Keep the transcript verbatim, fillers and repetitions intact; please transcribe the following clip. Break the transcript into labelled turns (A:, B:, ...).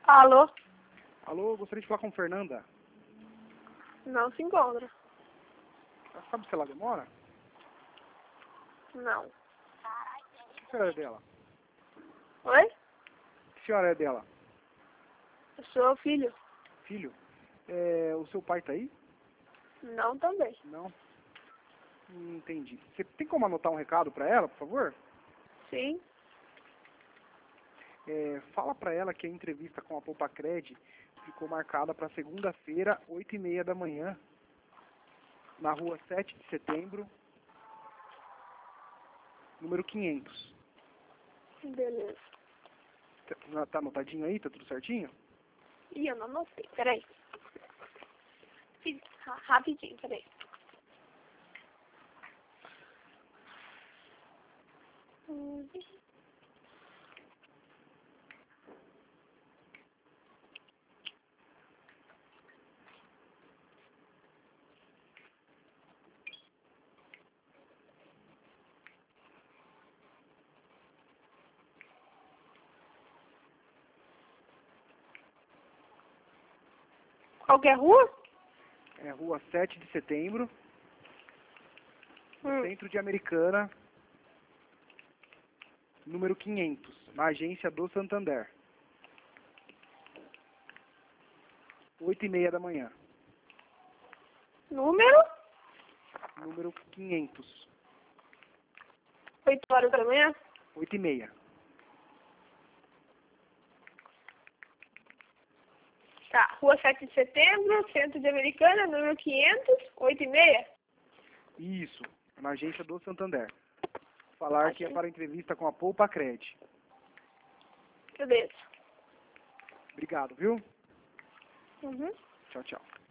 A: Alô?
B: Alô, gostaria de falar com Fernanda.
A: Não se encontra.
B: Sabe se ela demora?
A: Não.
B: Que senhora é dela?
A: Oi?
B: Que senhora é dela?
A: Eu sou o filho.
B: Filho? É, o seu pai tá aí?
A: Não também.
B: Não? Hum, entendi. Você tem como anotar um recado pra ela, por favor?
A: Sim.
B: É, fala pra ela que a entrevista com a Poupacred ficou marcada para segunda-feira, oito e meia da manhã, na rua sete de setembro, número quinhentos.
A: Beleza.
B: Tá, tá anotadinho aí? Tá tudo certinho?
A: Ih, eu não anotei. Peraí. Fi- ra- Rapidinho, peraí. Hum. Qual que é a rua?
B: É rua sete de setembro, no
A: Hum.
B: centro de Americana, número quinhentos, na agência do Santander. oito e meia da manhã,
A: Número?
B: número quinhentos.
A: oito horas da manhã?
B: oito e meia.
A: Tá. Rua sete de setembro, centro de Americana, número quinhentos, oito e meia?
B: Isso, na agência do Santander. Falar que é
A: Agência.
B: para entrevista com a Poupacred.
A: Beleza.
B: Obrigado, viu?
A: Uhum.
B: Tchau, tchau.